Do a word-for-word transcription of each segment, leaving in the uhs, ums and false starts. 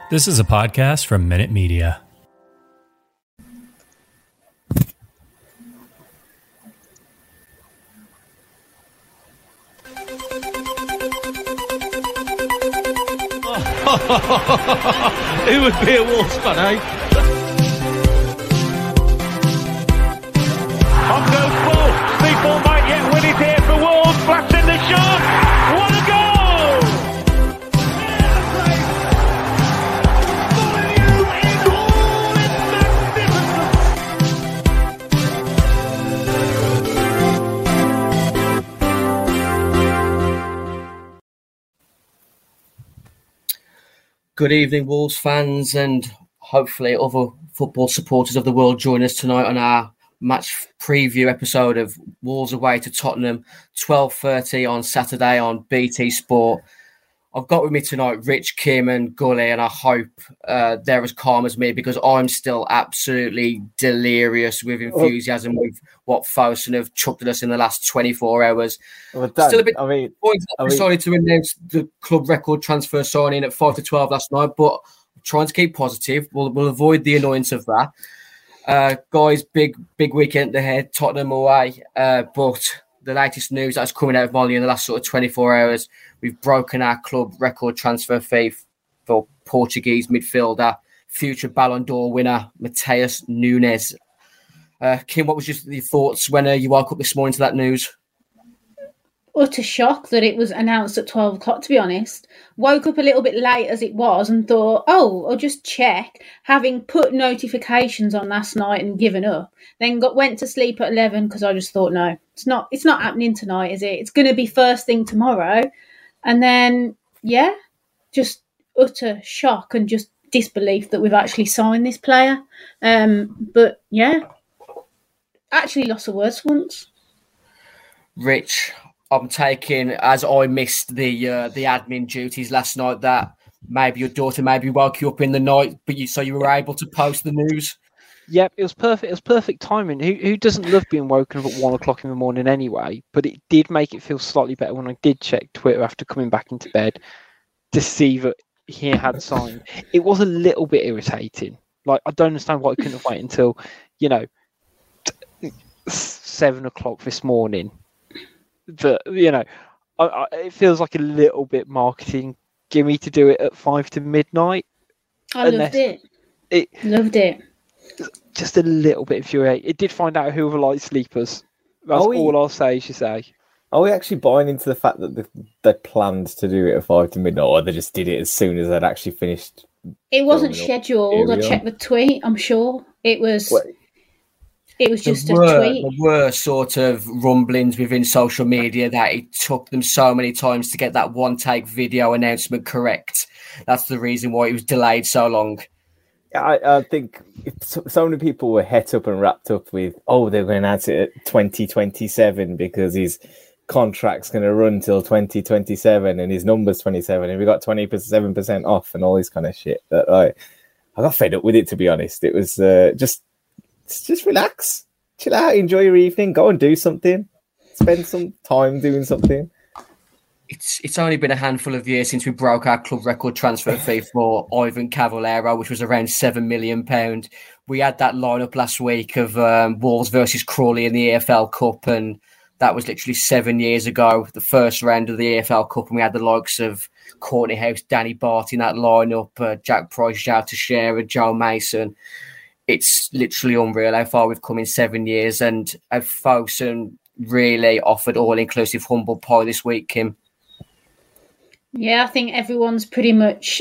This is a podcast from Minute Media. Who would be a Wolves fan, eh? On goes ball. People might yet win it here for Wolves. Flash in the shot. What a goal! Good evening, Wolves fans, and hopefully other football supporters of the world join us tonight on our match preview episode of Wolves away to Tottenham, twelve thirty on Saturday on B T Sport. I've got with me tonight Rich, Kim and Gully, and I hope uh, they're as calm as me because I'm still absolutely delirious with enthusiasm with what Fosun have chucked at us in the last twenty-four hours. Well, Dan, still a bit I mean, I mean, decided to announce the club record transfer signing at five to twelve last night, but I'm trying to keep positive. We'll, we'll avoid the annoyance of that. Uh, guys, big big weekend ahead, Tottenham away, uh, but the latest news that's coming out of Molly in the last sort of twenty-four hours, we've broken our club record transfer fee for Portuguese midfielder, future Ballon d'Or winner, Mateus Nunes. Uh, Kim, what was just your thoughts when uh, you woke up this morning to that news? Utter shock that it was announced at twelve o'clock, to be honest. Woke up a little bit late as it was and thought, oh, I'll just check, having put notifications on last night and given up. Then got went to sleep at eleven because I just thought, no, it's not it's not happening tonight, is it? It's going to be first thing tomorrow. And then, yeah, just utter shock and just disbelief that we've actually signed this player. Um, but, yeah, actually lost the words once. Rich, I'm taking, as I missed the uh, the admin duties last night, that maybe your daughter maybe woke you up in the night, but you so you were able to post the news. Yep, it was perfect. It was perfect timing. Who who doesn't love being woken up at one o'clock in the morning anyway? But it did make it feel slightly better when I did check Twitter after coming back into bed to see that he had signed. It was a little bit irritating. Like, I don't understand why I couldn't have waited until, you know, t- seven o'clock this morning. But, you know, I, I, it feels like a little bit marketing gimme to do it at five to midnight. I loved it. it. Loved it. Just a little bit infuriating. It did find out who were light sleepers. That's we, all I'll say, you say. Are we actually buying into the fact that they, they planned to do it at five to midnight, or they just did it as soon as they'd actually finished? It wasn't scheduled. I checked the tweet, I'm sure. It was... Wait. It was just there were, a tweet. There were sort of rumblings within social media that it took them so many times to get that one-take video announcement correct. That's the reason why it was delayed so long. I, I think so many people were het up and wrapped up with, oh, they're going to announce it at twenty twenty-seven because his contract's going to run till twenty twenty-seven and his number's twenty-seven and we got twenty-seven percent off and all this kind of shit. That I, I got fed up with it, to be honest. It was uh, just... Just relax, chill out, enjoy your evening, go and do something, spend some time doing something. It's it's only been a handful of years since we broke our club record transfer fee for Ivan Cavallero, which was around seven million pounds. We had that lineup last week of um, Wolves versus Crawley in the E F L Cup, and that was literally seven years ago, the first round of the E F L Cup, and we had the likes of Courtney House, Danny Bart in that lineup, uh, Jack Price, João Teixeira, Joe Mason. It's literally unreal how far we've come in seven years, and how Fosun really offered all-inclusive humble pie this week, Kim. Yeah, I think everyone's pretty much,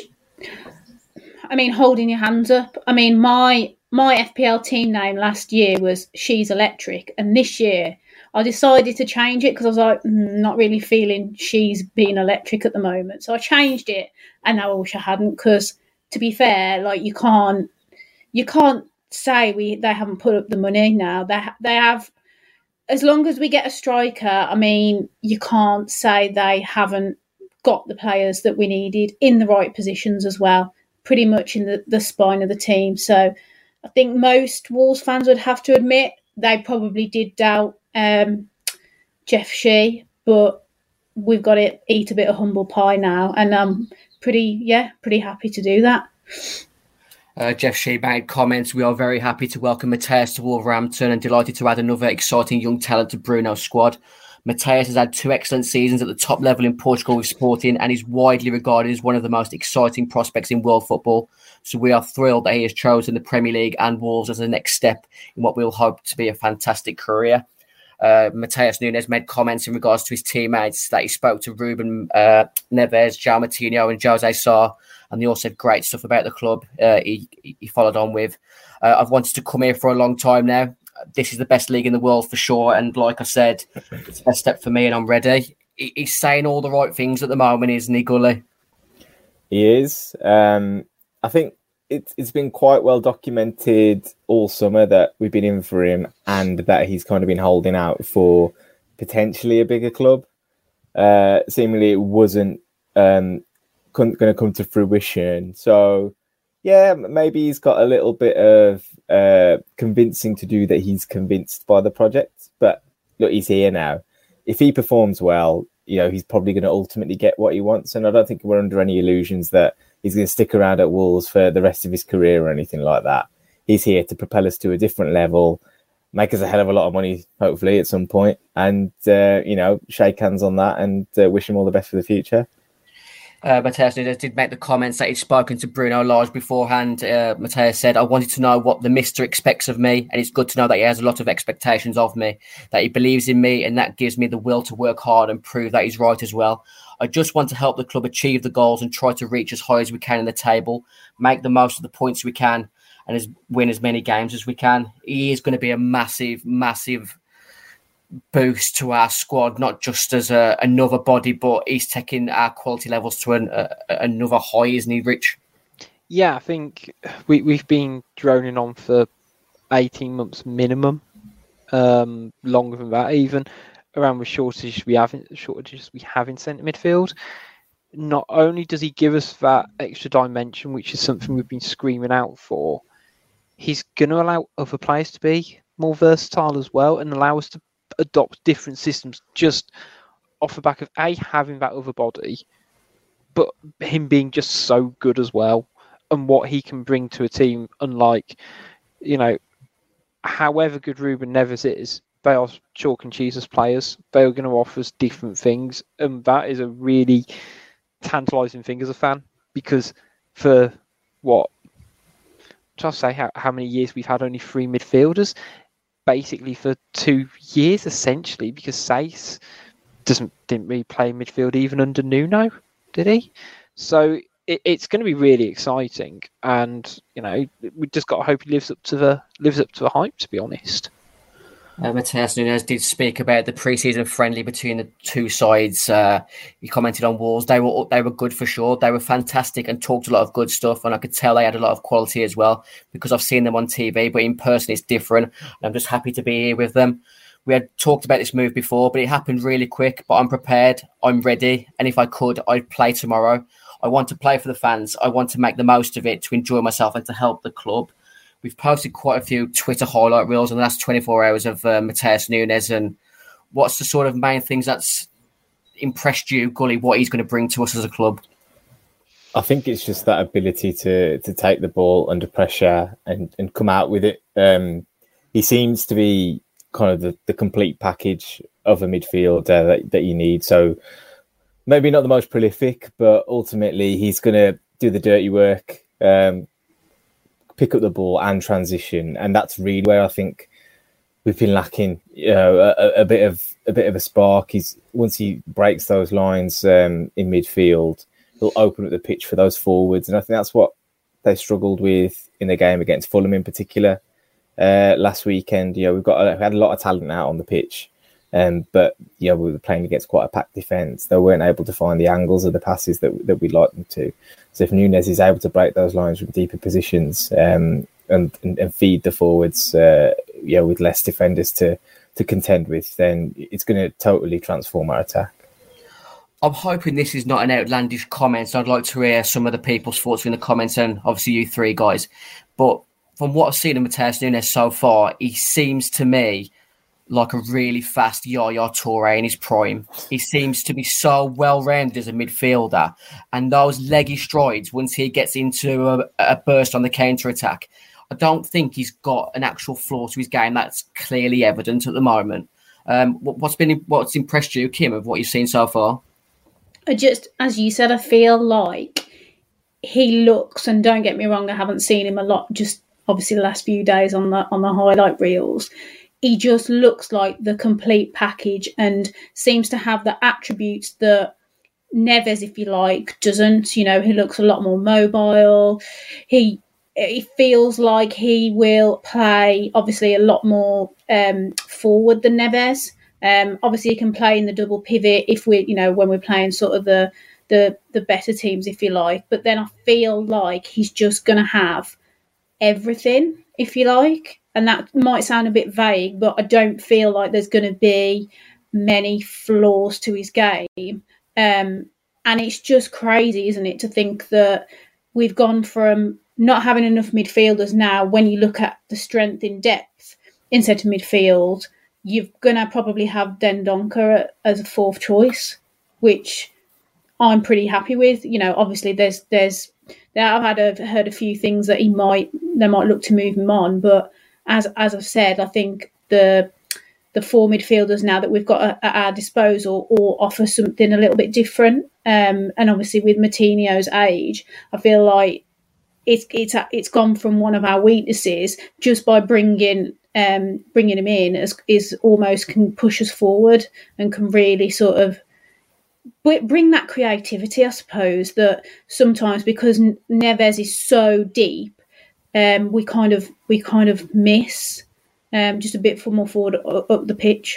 I mean, holding your hands up. I mean, my my F P L team name last year was She's Electric, and this year I decided to change it because I was like, mm, not really feeling She's being electric at the moment. So I changed it, and now I wish I hadn't because, to be fair, like, you can't, you can't, say we they haven't put up the money now. They they have, as long as we get a striker, I mean, you can't say they haven't got the players that we needed in the right positions as well, pretty much in the, the spine of the team. So I think most Wolves fans would have to admit they probably did doubt um, Jeff Shee, but we've got to eat a bit of humble pie now, and I'm pretty, yeah, pretty happy to do that. Uh, Jeff Shee made comments. We are very happy to welcome Mateus to Wolverhampton and delighted to add another exciting young talent to Bruno's squad. Mateus has had two excellent seasons at the top level in Portugal with Sporting and is widely regarded as one of the most exciting prospects in world football. So we are thrilled that he has chosen the Premier League and Wolves as the next step in what we'll hope to be a fantastic career. Uh, Mateus Nunes made comments in regards to his teammates that he spoke to Ruben uh, Neves, João Moutinho and Jose Sá, and they all said great stuff about the club. Uh, he, he followed on with, uh, I've wanted to come here for a long time now. This is the best league in the world for sure. And like I said, it's the best step for me and I'm ready. He, he's saying all the right things at the moment, isn't he, Gully? He is. Um, I think it's it's been quite well documented all summer that we've been in for him and that he's kind of been holding out for potentially a bigger club. Uh, seemingly it wasn't um, going to come to fruition. So, yeah, maybe he's got a little bit of uh, convincing to do that he's convinced by the project. But look, he's here now. If he performs well, you know, he's probably going to ultimately get what he wants. And I don't think we're under any illusions that he's going to stick around at Wolves for the rest of his career or anything like that. He's here to propel us to a different level, make us a hell of a lot of money, hopefully, at some point, and, uh, you know, shake hands on that and uh, wish him all the best for the future. Uh, Mateus Nunes did make the comments that he'd spoken to Bruno Lage beforehand. Uh, Mateus said, I wanted to know what the Mister expects of me, and it's good to know that he has a lot of expectations of me, that he believes in me, and that gives me the will to work hard and prove that he's right as well. I just want to help the club achieve the goals and try to reach as high as we can in the table, make the most of the points we can, and as, win as many games as we can. He is going to be a massive, massive boost to our squad, not just as a, another body, but he's taking our quality levels to an, a, another high, isn't he, Rich? Yeah, I think we, we've been droning on for eighteen months minimum, um, longer than that even, around the shortages we have in, shortages we have in centre midfield. Not only does he give us that extra dimension, which is something we've been screaming out for, he's going to allow other players to be more versatile as well and allow us to adopt different systems just off the back of A, having that other body, but him being just so good as well and what he can bring to a team. Unlike, you know, however good Ruben Neves is, they are chalk and cheese as players. They are going to offer us different things, and that is a really tantalising thing as a fan, because for what, try to say how, how many years we've had only three midfielders, basically for two years essentially, because Saïss doesn't didn't really play midfield even under Nuno, did he? So it, it's going to be really exciting, and you know we just got to hope he lives up to the lives up to the hype. To be honest. Uh, Mateus Nunes did speak about the pre-season friendly between the two sides. Uh, he commented on Wolves. They were they were good for sure. They were fantastic and talked a lot of good stuff. And I could tell they had a lot of quality as well, because I've seen them on T V, but in person it's different. And I'm just happy to be here with them. We had talked about this move before, but it happened really quick. But I'm prepared. I'm ready. And if I could, I'd play tomorrow. I want to play for the fans. I want to make the most of it, to enjoy myself and to help the club. We've posted quite a few Twitter highlight reels in the last twenty-four hours of uh, Mateus Nunes. And what's the sort of main things that's impressed you, Gully, what he's going to bring to us as a club? I think it's just that ability to to take the ball under pressure and, and come out with it. Um, he seems to be kind of the, the complete package of a midfielder that, that you need. So maybe not the most prolific, but ultimately he's going to do the dirty work, um, pick up the ball and transition, and that's really where I think we've been lacking. You know, a, a bit of a bit of a spark. He's once he breaks those lines um, in midfield, he'll open up the pitch for those forwards, and I think that's what they struggled with in the game against Fulham in particular uh, last weekend. You know, we've got a, we had a lot of talent out on the pitch, um, but you know, we were playing against quite a packed defence. They weren't able to find the angles of the passes that that we'd like them to. So if Nunes is able to break those lines from deeper positions um, and, and and feed the forwards, uh, you know, with less defenders to to contend with, then it's going to totally transform our attack. I'm hoping this is not an outlandish comment, so I'd like to hear some of the people's thoughts in the comments, and obviously you three guys. But from what I've seen of Mateus Nunes so far, he seems to me like a really fast Yaya Toure in his prime. He seems to be so well-rounded as a midfielder, and those leggy strides, once he gets into a, a burst on the counter-attack, I don't think he's got an actual flaw to his game that's clearly evident at the moment. Um, what's been what's impressed you, Kim, of what you've seen so far? I just, as you said, I feel like he looks, and don't get me wrong, I haven't seen him a lot, just obviously the last few days on the on the highlight reels. He just looks like the complete package and seems to have the attributes that Neves, if you like, doesn't. You know, he looks a lot more mobile. He it feels like he will play, obviously, a lot more um, forward than Neves. Um, obviously, he can play in the double pivot if we, you know, when we're playing sort of the the the better teams, if you like. But then I feel like he's just going to have everything, if you like. And that might sound a bit vague, but I don't feel like there's going to be many flaws to his game. Um, and it's just crazy, isn't it, to think that we've gone from not having enough midfielders now, when you look at the strength in depth in centre midfield, you're going to probably have Dendoncker as a fourth choice, which I'm pretty happy with. You know, obviously there's there's I've had a, heard a few things that he might they might look to move him on, but as as I've said, I think the the four midfielders now that we've got at, at our disposal all offer something a little bit different. Um, and obviously with Moutinho's age, I feel like it's it's it's gone from one of our weaknesses just by bringing um, bringing him in as is almost can push us forward and can really sort of bring that creativity, I suppose, that sometimes because Neves is so deep, um, we kind of we kind of miss um, just a bit for more forward up the pitch.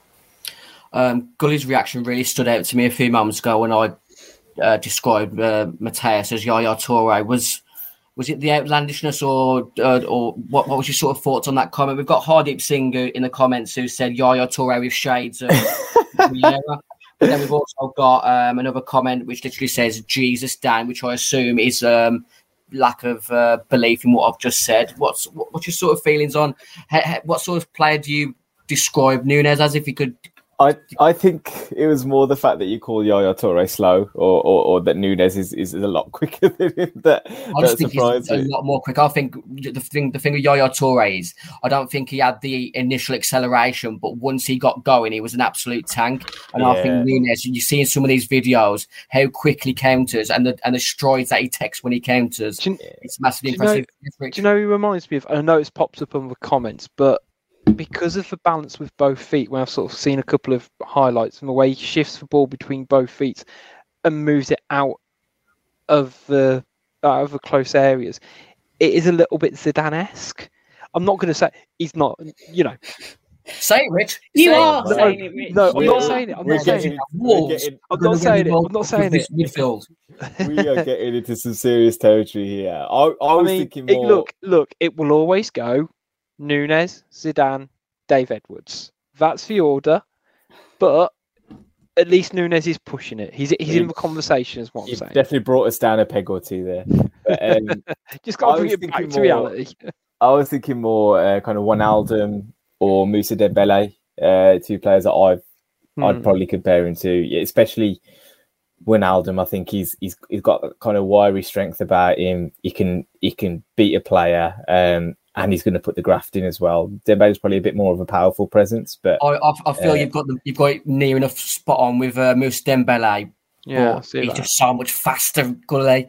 Um, Gully's reaction really stood out to me a few moments ago when I uh, described uh, Mateus as Yaya Toure. Was was it the outlandishness, or uh, or what? What was your sort of thoughts on that comment? We've got Hardeep Singh in the comments who said Yaya Toure with shades of Vieira. But then we've also got um, another comment which literally says Jesus Dan, which I assume is um, lack of uh, belief in what I've just said. What's what, what's your sort of feelings on what sort of player do you describe Nunes as, if you could? I, I think it was more the fact that you call Yaya Toure slow, or, or, or that Nunes is, is a lot quicker than him. That, I just think he's a lot more quick. I think the thing the thing with Yaya Toure is I don't think he had the initial acceleration, but once he got going, he was an absolute tank. And yeah. I think Nunes, you see in some of these videos how quickly counters and the and the strides that he takes when he counters. You, it's massively do impressive. You know, do you know who reminds me of? I know it's popped up on the comments, but because of the balance with both feet, when I've sort of seen a couple of highlights and the way he shifts the ball between both feet and moves it out of the out of the close areas, it is a little bit Zidane-esque. I'm not going to say he's not, you know. Say it, Rich. You say are it. saying it, Rich. No, I'm not saying it. I'm not saying it. I'm not saying it. I'm not saying it. Midfield. We are getting into some serious territory here. I, I was I mean, thinking more. It, look, look. It will always go Nunes, Zidane, Dave Edwards. That's the order, but at least Nunes is pushing it. He's he's he, in the conversation, is what I'm saying. Definitely brought us down a peg or two there. But, um, just got to bring it back more, to reality. I was thinking more uh, kind of Wijnaldum or Moussa Dembele, uh, two players that I've hmm. I'd probably compare him to, yeah, especially Wijnaldum. I think he's he's he's got kind of wiry strength about him. He can he can beat a player. Um, And he's going to put the graft in as well. Dembele's probably a bit more of a powerful presence, but I, I, I feel uh, you've got the, you've got it near enough spot on with uh, Moussa Dembele. Yeah, he's that. just so much faster, Gully.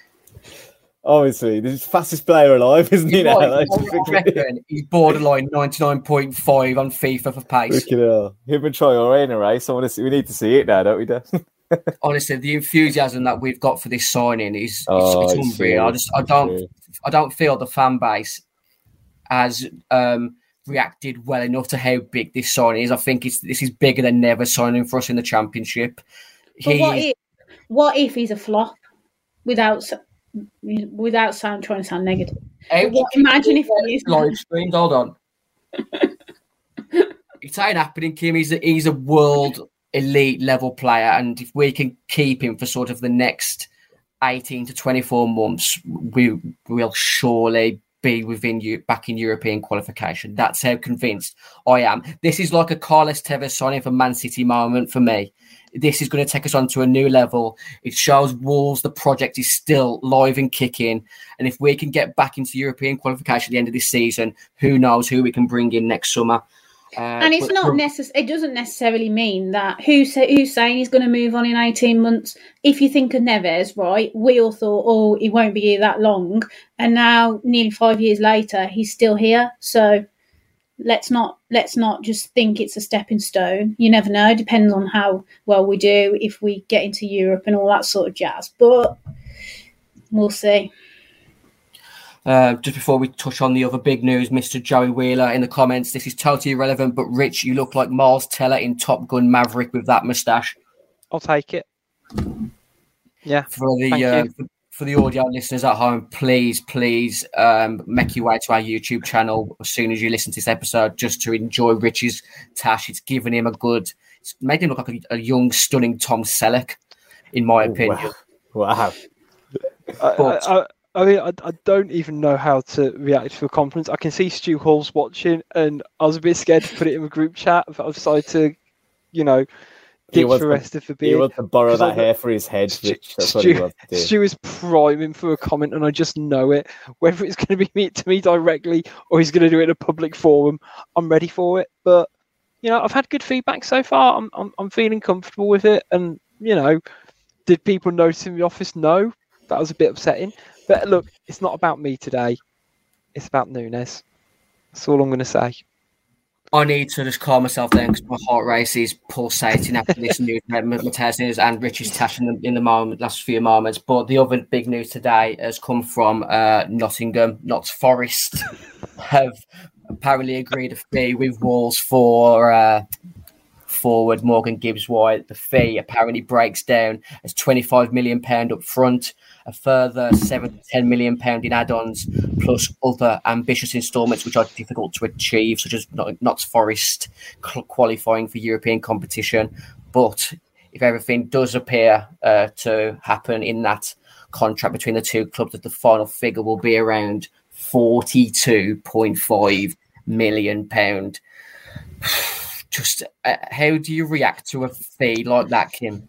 Obviously, the fastest player alive, isn't he? Now? Right. I reckon he's borderline ninety-nine point five on FIFA for pace. Look at hell. Him and Troy are in a race. I want to see. We need to see it now, don't we, Dan? Honestly, the enthusiasm that we've got for this signing is oh, it's, it's unreal. I just I don't true. I don't feel the fan base has um, reacted well enough to how big this signing is. I think it's this is bigger than Neves signing for us in the Championship. But what if, what if he's a flop? Without without sound trying to sound negative. Hey, what, imagine if he is live streamed. Hold on, it's ain't happening, Kim. He's a, he's a world elite level player, and if we can keep him for sort of the next eighteen to twenty-four months, we will surely be within you back in European qualification. That's how convinced I am. This is like a Carlos Tevez signing for Man City moment for me. This is going to take us on to a new level. It shows Wolves the project is still live and kicking. And if we can get back into European qualification at the end of this season, who knows who we can bring in next summer. Uh, and it's but, not necess- It doesn't necessarily mean that who's say- who's saying he's going to move on in eighteen months. If you think of Neves, right, we all thought, oh, he won't be here that long, and now nearly five years later, he's still here. So let's not let's not just think it's a stepping stone. You never know. It depends on how well we do if we get into Europe and all that sort of jazz. But we'll see. Uh, just before we touch on the other big news, Mister Joey Wheeler in the comments, this is totally irrelevant, but Rich, you look like Miles Teller in Top Gun Maverick with that moustache. I'll take it. Yeah. For the uh, for, for the audio listeners at home, please, please um, make your way to our YouTube channel as soon as you listen to this episode, just to enjoy Rich's tash. It's given him a good, it's made him look like a, a young, stunning Tom Selleck, in my opinion. Wow. wow. But, I, I, I mean, I, I don't even know how to react to a compliment. I can see Stu Hall's watching, and I was a bit scared to put it in a group chat, but I've decided to, you know, ditch the rest of the beard. He wants to borrow that I, hair for his head, Rich. That's Stu, what he wants to do. Stu is priming for a comment, and I just know it. Whether it's going to be me to me directly or he's going to do it in a public forum, I'm ready for it. But, you know, I've had good feedback so far. I'm I'm, I'm feeling comfortable with it. And, you know, did people notice in the office? No. That was a bit upsetting. But look, it's not about me today. It's about Núñez. That's all I'm going to say. I need to just calm myself down because my heart race is pulsating after this news. Mateus Nunes and Richie's tash in the, in the moment, last few moments. But the other big news today has come from uh, Nottingham. Notts Forest have apparently agreed a fee with Wolves for uh, forward Morgan Gibbs-White. The fee apparently breaks down as twenty-five million pounds up front, a further seven to ten million pounds in add-ons, plus other ambitious instalments which are difficult to achieve, such as Notts Forest qualifying for European competition. But if everything does appear uh, to happen in that contract between the two clubs, that the final figure will be around forty-two point five million pounds. Just uh, how do you react to a fee like that, Kim?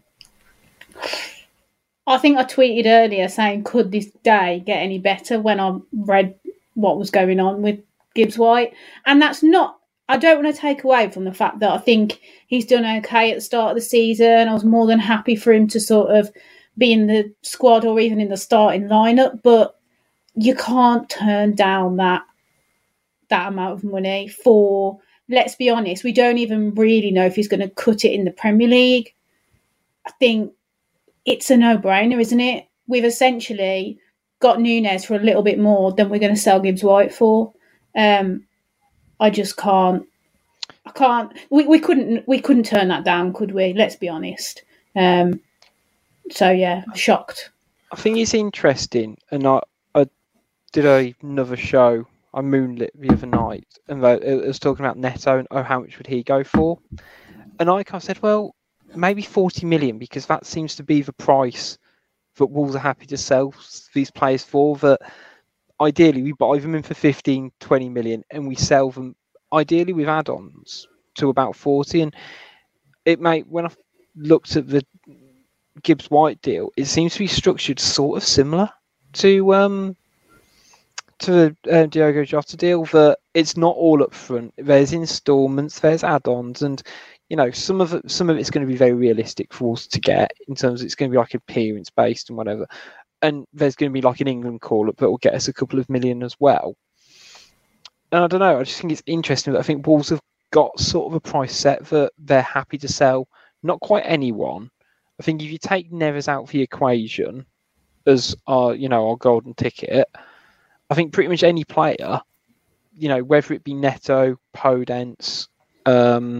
I think I tweeted earlier saying, could this day get any better, when I read what was going on with Gibbs-White? And that's not, I don't want to take away from the fact that I think he's done okay at the start of the season. I was more than happy for him to sort of be in the squad or even in the starting lineup, but you can't turn down that that amount of money for, let's be honest, we don't even really know if he's going to cut it in the Premier League. I think it's a no-brainer, isn't it? We've essentially got Núñez for a little bit more than we're going to sell Gibbs-White for. Um, I just can't. I can't. We, we couldn't. We couldn't turn that down, could we? Let's be honest. Um, so yeah, shocked. I think it's interesting, and I, I did a, another show. I moonlit the other night, and it was talking about Neto and oh, how much would he go for? And I kind of said, well, maybe forty million, because that seems to be the price that Wolves are happy to sell these players for. That ideally we buy them in for fifteen, twenty million, and we sell them ideally with add-ons to about forty. And it may, when I looked at the Gibbs-White deal, it seems to be structured sort of similar to um to the uh, Diogo Jota deal, that it's not all up front. There's instalments, there's add-ons, and you know, some of it, some of it's going to be very realistic for us to get, in terms of it's going to be like appearance based and whatever. And there's going to be like an England call up that will get us a couple of million as well. And I don't know, I just think it's interesting that I think Wolves have got sort of a price set that they're happy to sell not quite anyone. I think if you take Neves out of the equation as our, you know, our golden ticket, I think pretty much any player, you know, whether it be Neto, Podence, um,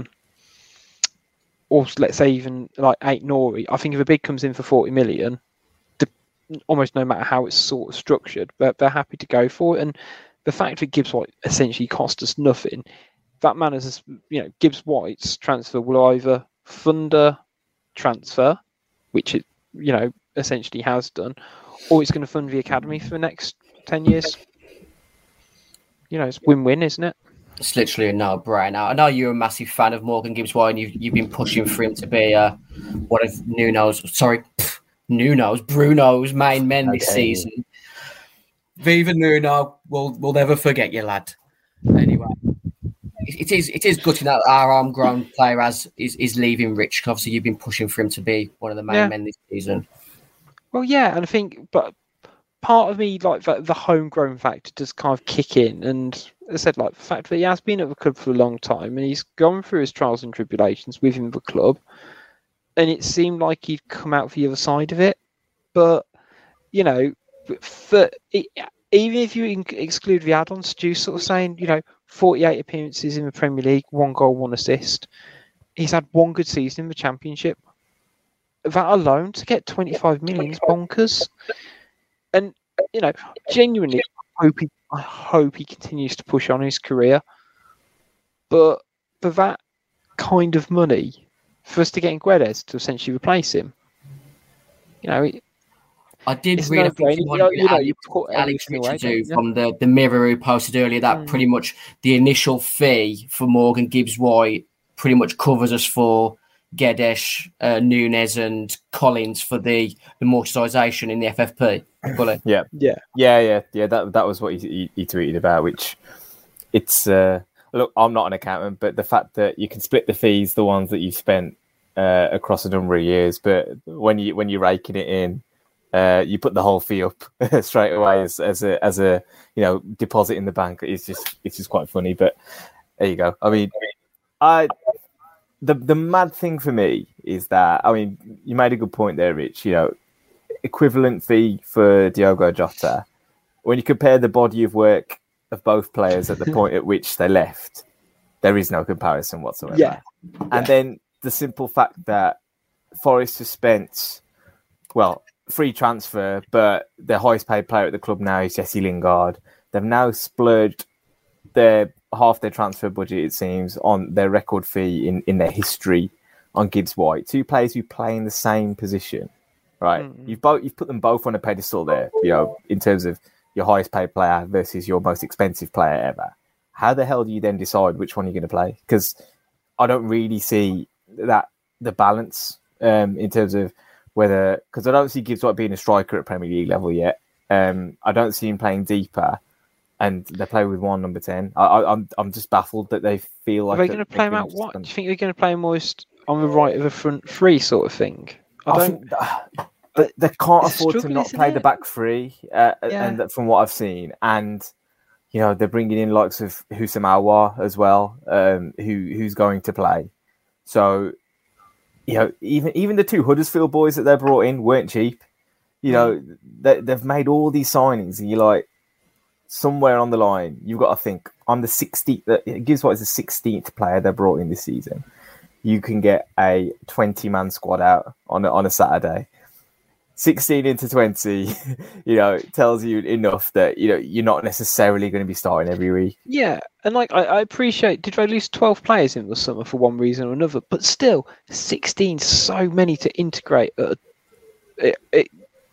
or let's say even like Aït-Nouri, I think if a bid comes in for forty million, the, almost no matter how it's sort of structured, but they're happy to go for it. And the fact that Gibbs-White essentially cost us nothing, that matters. You know, Gibbs-White's transfer will either fund a transfer, which it, you know, essentially has done, or it's going to fund the academy for the next ten years. you know, it's win-win, isn't it? It's literally a no-brainer. I know you're a massive fan of Morgan Gibbs-White, and you've you've been pushing for him to be uh, one of Nuno's, sorry, pff, Nuno's, Bruno's main men this Okay. season. Viva Nuno, we'll we'll never forget you, lad. Anyway, it, it is it is gutting that our homegrown player has is, is leaving Rich. Obviously, you've been pushing for him to be one of the main Yeah. men this season. Well, yeah, and I think, but part of me, like the, the homegrown factor, does kind of kick in. And as I said, like the fact that he has been at the club for a long time and he's gone through his trials and tribulations within the club, and it seemed like he'd come out the other side of it. But you know, for it, even if you in- exclude the add-ons, Stu's sort of saying, you know, forty-eight appearances in the Premier League, one goal, one assist. He's had one good season in the Championship. That alone, to get twenty-five million is bonkers. And, you know, genuinely, I hope he, I hope he continues to push on his career. But for that kind of money, for us to get Guedes to essentially replace him, you know, it, I did It's read no a thing brainer. from You know- you know, Alex, you put Alex everything away, Richardson don't you? from the, the Mirror, who posted earlier that Mm. pretty much the initial fee for Morgan Gibbs-White pretty much covers us for Guedes, uh, Nunes and Collins for the amortisation in the F F P. Bullet. Yeah, yeah. yeah, yeah, yeah. That that was what he, he, he tweeted about. Which it's uh, look, I'm not an accountant, but the fact that you can split the fees, the ones that you've spent uh, across a number of years, but when you when you're raking it in, uh, you put the whole fee up straight away as, as a as a you know deposit in the bank. It's just it's just quite funny. But there you go. I mean, I. The the mad thing for me is that, I mean, you made a good point there, Rich. You know, equivalent fee for Diogo Jota. When you compare the body of work of both players at the point at which they left, there is no comparison whatsoever. Yeah. And then the simple fact that Forest has spent, well, free transfer, but their highest paid player at the club now is Jesse Lingard. They've now splurged their half their transfer budget, it seems, on their record fee in, in their history on Gibbs-White. Two players who play in the same position, right? Mm-hmm. You've both you've put them both on a pedestal there, you know, in terms of your highest paid player versus your most expensive player ever. How the hell do you then decide which one you're going to play? Because I don't really see that the balance um, in terms of whether, because I don't see Gibbs-White being a striker at Premier League level yet. Um, I don't see him playing deeper. And they play with one number ten. I, I, I'm I'm just baffled that they feel like. Are they going to play him out what? Do you think they're going to play him almost on the right of a front three sort of thing? I, I don't. think they, they can't afford to not play it? the back three, uh, Yeah. and that, from what I've seen, and you know they're bringing in likes of Houssam Aouar as well, um, who who's going to play. So, you know, even even the two Huddersfield boys that they brought in weren't cheap. You know, they, they've made all these signings, and you're like, somewhere on the line, you've got to think, I'm the sixteenth, it gives what is the sixteenth player they brought in this season. You can get a twenty-man squad out on a, on a Saturday. sixteen into twenty, you know, tells you enough that, you know, you're not necessarily going to be starting every week. Yeah, and like, I, I appreciate, did they lose twelve players in the summer for one reason or another? But still, sixteen, so many to integrate. Uh, it, it,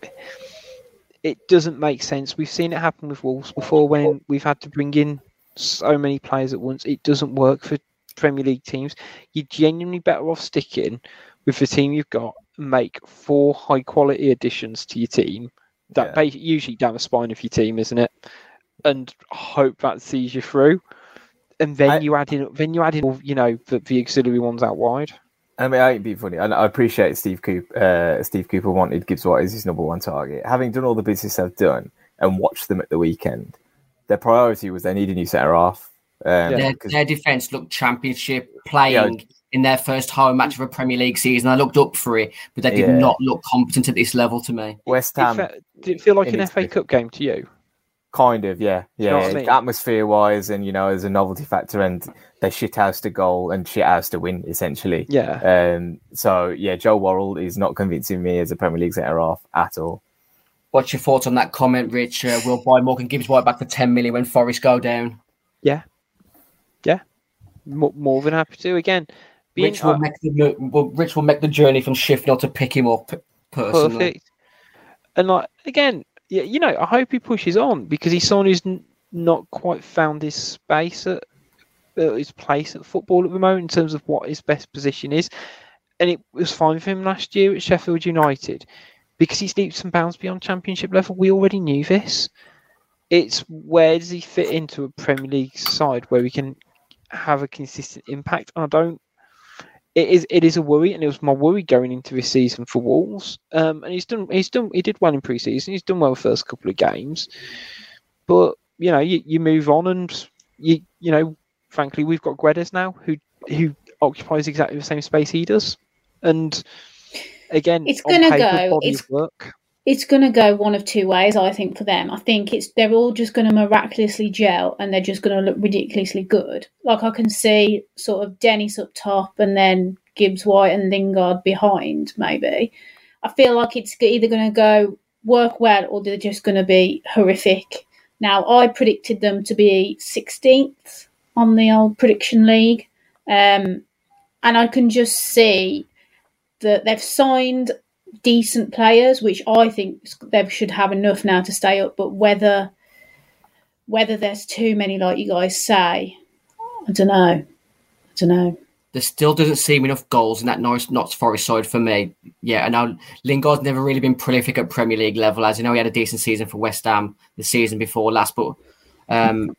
It doesn't make sense. We've seen it happen with Wolves before when we've had to bring in so many players at once. It doesn't work for Premier League teams. You're genuinely better off sticking with the team you've got and make four high-quality additions to your team. That Yeah. bas- usually down the spine of your team, isn't it? And hope that sees you through. And then I- you add in, then you add in, you know, the, the auxiliary ones out wide. I mean, I ain't being funny. I, I appreciate Steve Cooper. Uh, Steve Cooper wanted Gibbs-White as his number one target. Having done all the business they've done and watched them at the weekend, their priority was they need a new centre half. Um, Their, 'cause- their defence looked championship playing yeah. in their first home match of a Premier League season. I looked up for it, but they did Yeah. not look competent at this level to me. West Did Ham, it, fe- did it feel like in an its F A big- Cup game to you? kind of, yeah, you yeah. know what I yeah. mean? Atmosphere-wise, and you know, as a novelty factor, and they shithoused a goal and shithoused to win, essentially. Yeah. Um. So yeah, Joe Worrell is not convincing me as a Premier League centre half at all. What's your thoughts on that comment, Rich? Uh, we'll buy Morgan Gibbs-White back for ten million when Forest go down. Yeah. Yeah. More, more than happy to. Again, being Rich will, uh, make the, will, Rich will make the journey from Sheffield to pick him up personally. perfect. And like again, yeah, you know, I hope he pushes on because he's someone who's n- not quite found his space at uh, his place at football at the moment in terms of what his best position is. And it was fine for him last year at Sheffield United because he's leaps and bounds beyond Championship level. We already knew this. It's where does he fit into a Premier League side where we can have a consistent impact? And I don't. It is it is a worry, and it was my worry going into this season for Wolves. Um, and he's done he's done he did well in pre-season. He's done well the first couple of games, but you know you, you move on, and you you know frankly we've got Guedes now who who occupies exactly the same space he does, and again it's going to go. Body It's of work. It's going to go one of two ways, I think, for them. I think it's they're all just going to miraculously gel and they're just going to look ridiculously good. Like I can see sort of Dennis up top and then Gibbs White and Lingard behind, maybe. I feel like it's either going to go work well or they're just going to be horrific. Now, I predicted them to be sixteenth on the old prediction league. Um, and I can just see that they've signed decent players, which I think they should have enough now to stay up. But whether whether there's too many, like you guys say, I don't know. I don't know. There still doesn't seem enough goals in that Norwich Notts Forest side for me. Yeah, I know Lingard's never really been prolific at Premier League level. As you know, he had a decent season for West Ham the season before last, but um,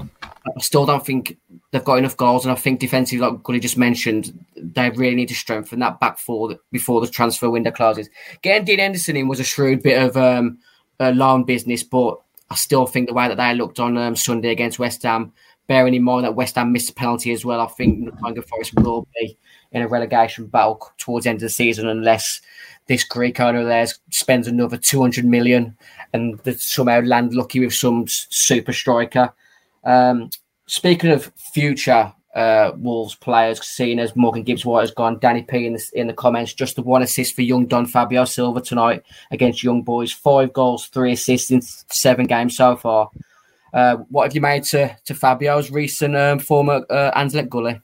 I still don't think they've got enough goals. And I think defensively, like Gully just mentioned, they really need to strengthen that back four before the transfer window closes. Getting Dean Henderson in was a shrewd bit of um, a loan business, but I still think the way that they looked on um, Sunday against West Ham, bearing in mind that West Ham missed a penalty as well, I think Nottingham Forest will be in a relegation battle towards the end of the season unless this Greek owner there spends another two hundred million and they somehow land lucky with some super striker. Um, speaking of future uh, Wolves players, seeing as Morgan Gibbs White has gone, Danny P in the, in the comments, just the one assist for young Don Fabio Silva tonight against Young Boys. Five goals, three assists in seven games so far. Uh, what have you made to, to Fabio's recent um, former uh, Anderlecht Gully?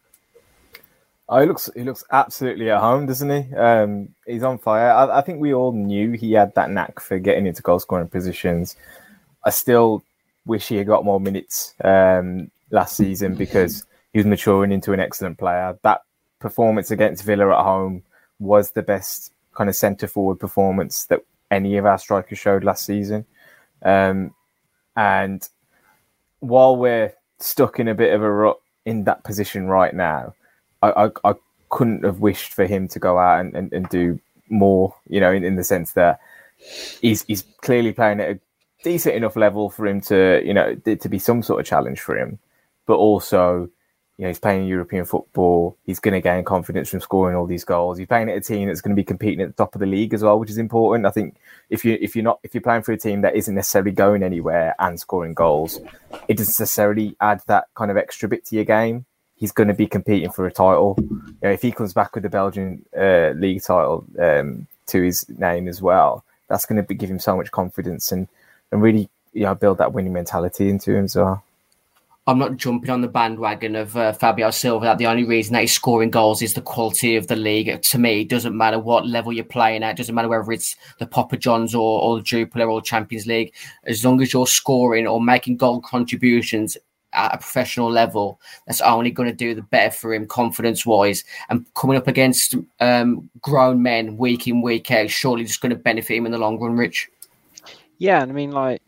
Oh, he looks he looks absolutely at home, doesn't he? Um, he's on fire. I, I think we all knew he had that knack for getting into goal scoring positions. I still wish he had got more minutes um, last season because he was maturing into an excellent player. That performance against Villa at home was the best kind of centre forward performance that any of our strikers showed last season. Um, and while we're stuck in a bit of a rut in that position right now, I, I, I couldn't have wished for him to go out and, and, and do more, you know, in, in the sense that he's he's clearly playing at a decent enough level for him to, you know, to be some sort of challenge for him. But also, you know, he's playing European football. He's going to gain confidence from scoring all these goals. He's playing at a team that's going to be competing at the top of the league as well, which is important. I think if you if you're not if you're playing for a team that isn't necessarily going anywhere and scoring goals, it doesn't necessarily add that kind of extra bit to your game. He's going to be competing for a title. You know, if he comes back with the Belgian uh, league title um, to his name as well, that's going to be, give him so much confidence and, and really, you know, build that winning mentality into him as well. I'm not jumping on the bandwagon of uh, Fabio Silva. That the only reason that he's scoring goals is the quality of the league. To me, it doesn't matter what level you're playing at. It doesn't matter whether it's the Papa Johns or, or the Jupiler or Champions League. As long as you're scoring or making goal contributions at a professional level, that's only going to do the better for him confidence-wise. And coming up against um, grown men week in, week out, surely just going to benefit him in the long run, Rich. Yeah, and I mean, like,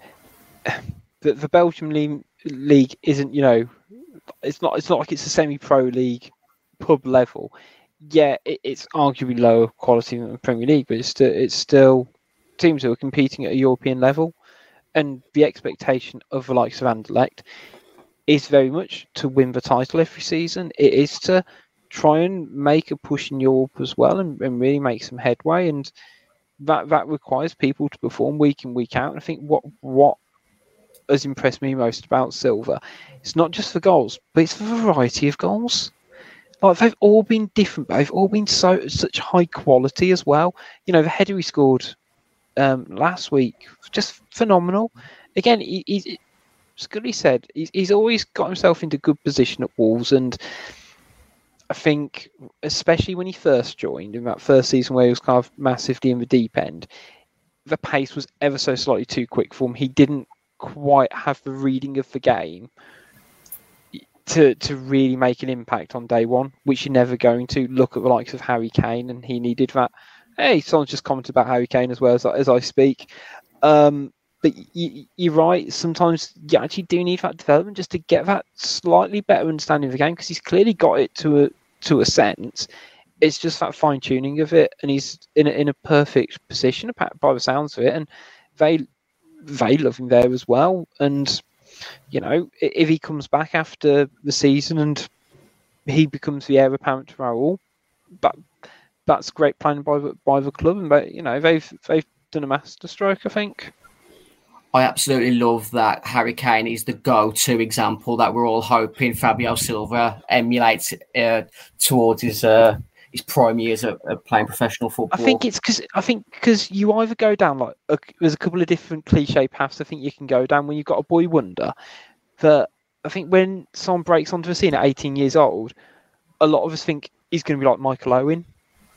the, the Belgian league, league isn't, you know, it's not it's not like it's a semi-pro league pub level. Yeah, it, it's arguably lower quality than the Premier League, but it's still, it's still teams who are competing at a European level. And the expectation of the likes of Anderlecht is very much to win the title every season. It is to try and make a push in Europe as well and, and really make some headway. And that that requires people to perform week in, week out. And I think what what has impressed me most about Silva, it's not just the goals, but it's the variety of goals. Like, they've all been different, but they've all been so such high quality as well. You know, the header he scored um, last week, just phenomenal. Again, he, he's, as Gully said, he's, he's always got himself into good position at Wolves, and I think, especially when he first joined in that first season where he was kind of massively in the deep end, the pace was ever so slightly too quick for him. He didn't quite have the reading of the game to to really make an impact on day one, which you're never going to. Look at the likes of Harry Kane, and he needed that. Hey, someone's just commented about Harry Kane as well as, as I speak. Um, but you, you're right. Sometimes you actually do need that development just to get that slightly better understanding of the game, because he's clearly got it to a to a sense. It's just that fine tuning of it, and he's in a, in a perfect position by the sounds of it. And they they love him there as well. And you know, if he comes back after the season and he becomes the heir apparent to Raul, that that's great planning by the by the club, and they, you know, they've they've done a masterstroke, I think. I absolutely love that Harry Kane is the go-to example that we're all hoping Fabio Silva emulates uh, towards his uh, his prime years of, of playing professional football. I think it's because I think because you either go down like a, there's a couple of different cliche paths I think you can go down when you've got a boy wonder. That I think when someone breaks onto the scene at eighteen years old, a lot of us think he's going to be like Michael Owen,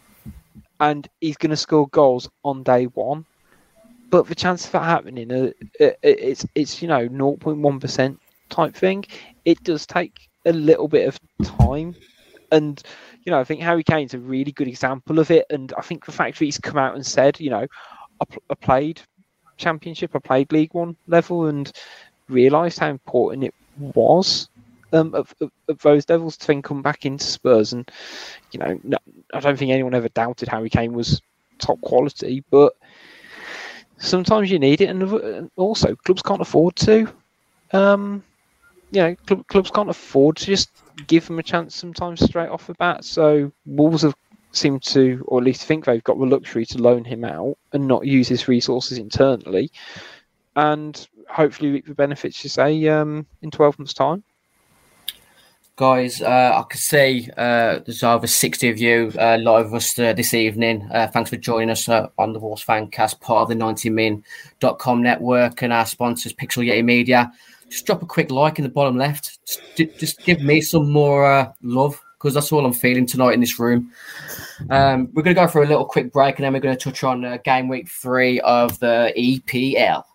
and he's going to score goals on day one. But the chance of that happening, uh, it, it's it's you know zero point one percent type thing. It does take a little bit of time, and you know I think Harry Kane's a really good example of it. And I think the fact that he's come out and said, you know, I, pl- I played Championship, I played League One level, and realised how important it was um, of, of, of those levels to then come back into Spurs. And you know, no, I don't think anyone ever doubted Harry Kane was top quality, but sometimes you need it, and also clubs can't afford to. Um, you know, club, clubs can't afford to just give them a chance sometimes straight off the bat. So Wolves have seemed to, or at least think they've got the luxury to loan him out and not use his resources internally, and hopefully reap the benefits, you say, um, in twelve months' time. Guys, uh, I can see uh, there's over sixty of you uh, live with us uh, this evening. Uh, thanks for joining us uh, on the Wolves Fancast, part of the ninety min dot com network, and our sponsors, Pixel Yeti Media. Just drop a quick like in the bottom left. Just, just give me some more uh, love, because that's all I'm feeling tonight in this room. Um, we're going to go for a little quick break, and then we're going to touch on uh, game week three of the E P L.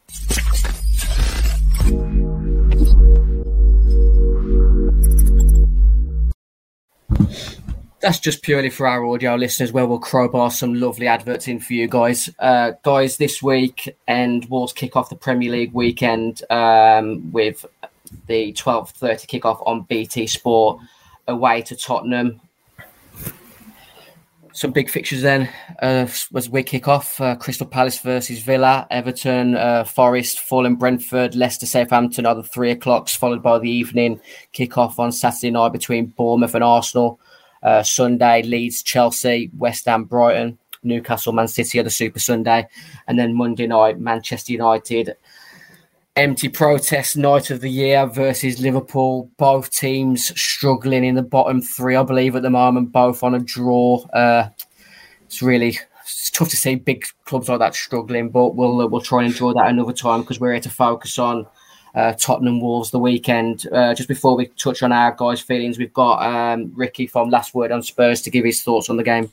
That's just purely for our audio listeners, where we'll crowbar some lovely adverts in for you guys. Uh, guys, this week, and Wolves kick off the Premier League weekend um, with the twelve thirty kickoff on B T Sport away to Tottenham. Some big fixtures then uh, as we kick off. Uh, Crystal Palace versus Villa, Everton, uh, Forest, Fulham, Brentford, Leicester, Southampton are the three o'clocks, followed by the evening kickoff on Saturday night between Bournemouth and Arsenal. Uh, Sunday, Leeds, Chelsea, West Ham, Brighton, Newcastle, Man City are the Super Sunday. And then Monday night, Manchester United, empty protest night of the year versus Liverpool. Both teams struggling in the bottom three, I believe, at the moment, both on a draw. Uh, it's really it's tough to see big clubs like that struggling, but we'll uh, we'll try and enjoy that another time, because we're here to focus on Uh, Tottenham Wolves the weekend. Uh, just before we touch on our guys' feelings, we've got um, Ricky from Last Word on Spurs to give his thoughts on the game.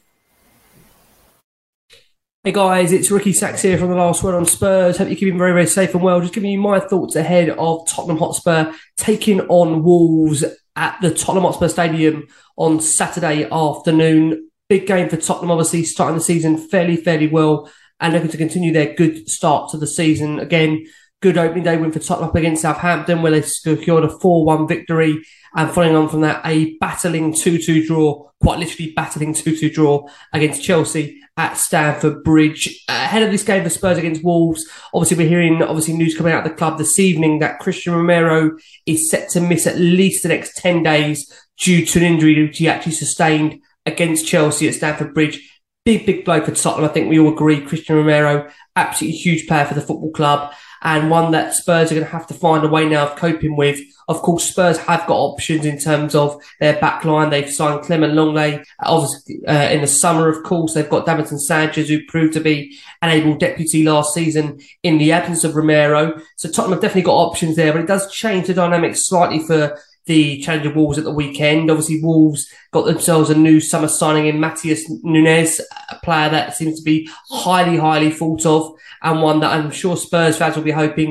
Hey guys, it's Ricky Sachs here from the Last Word on Spurs. Hope you're keeping very, very safe and well. Just giving you my thoughts ahead of Tottenham Hotspur taking on Wolves at the Tottenham Hotspur Stadium on Saturday afternoon. Big game for Tottenham, obviously, starting the season fairly, fairly well and looking to continue their good start to the season. Again, good opening day win for Tottenham up against Southampton, where they secured a four one victory, and following on from that, a battling two two draw, quite literally battling two two draw against Chelsea at Stamford Bridge. Uh, ahead of this game for Spurs against Wolves, obviously we're hearing obviously news coming out of the club this evening that Christian Romero is set to miss at least the next ten days due to an injury which he actually sustained against Chelsea at Stamford Bridge. Big, big blow for Tottenham. I think we all agree. Christian Romero, absolutely huge player for the football club, and one that Spurs are going to have to find a way now of coping with. Of course, Spurs have got options in terms of their back line. They've signed Clement Longley, obviously, uh, in the summer, of course. They've got Davinson Sanchez, who proved to be an able deputy last season in the absence of Romero. So Tottenham have definitely got options there, but it does change the dynamics slightly for the Challenger Wolves at the weekend. Obviously, Wolves got themselves a new summer signing in Matheus Nunes, a player that seems to be highly, highly thought of, and one that I'm sure Spurs fans will be hoping